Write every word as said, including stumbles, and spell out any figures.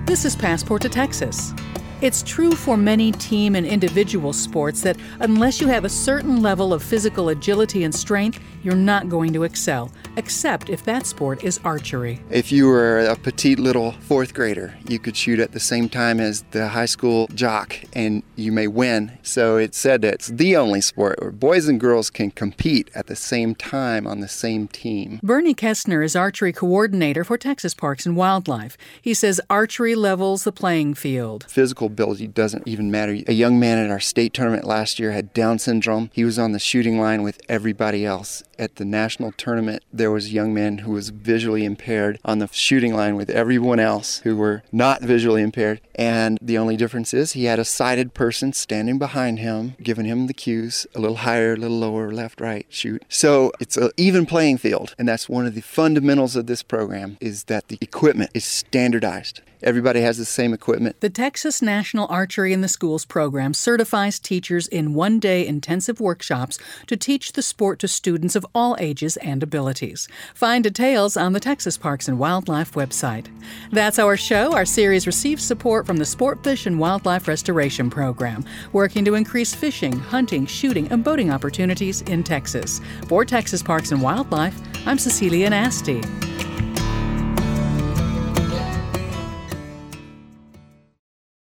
This is Passport to Texas. It's true for many team and individual sports that unless you have a certain level of physical agility and strength, you're not going to excel, except if that sport is archery. If you were a petite little fourth grader, you could shoot at the same time as the high school jock, and you may win. So it's said that it's the only sport where boys and girls can compete at the same time on the same team. Bernie Kestner is archery coordinator for Texas Parks and Wildlife. He says archery levels the playing field. Physical ability doesn't even matter. A young man at our state tournament last year had Down syndrome. He was on the shooting line with everybody else. At the national tournament, there was a young man who was visually impaired on the shooting line with everyone else who were not visually impaired. And the only difference is he had a sighted person standing behind him, giving him the cues, a little higher, a little lower, left, right, shoot. So it's an even playing field. And that's one of the fundamentals of this program, is that the equipment is standardized. Everybody has the same equipment. The Texas National Archery in the Schools program certifies teachers in one-day intensive workshops to teach the sport to students of all ages and abilities. Find details on the Texas Parks and Wildlife website. That's our show. Our series receives support from the Sportfish and Wildlife Restoration Program, working to increase fishing, hunting, shooting, and boating opportunities in Texas. For Texas Parks and Wildlife, I'm Cecilia Nasty.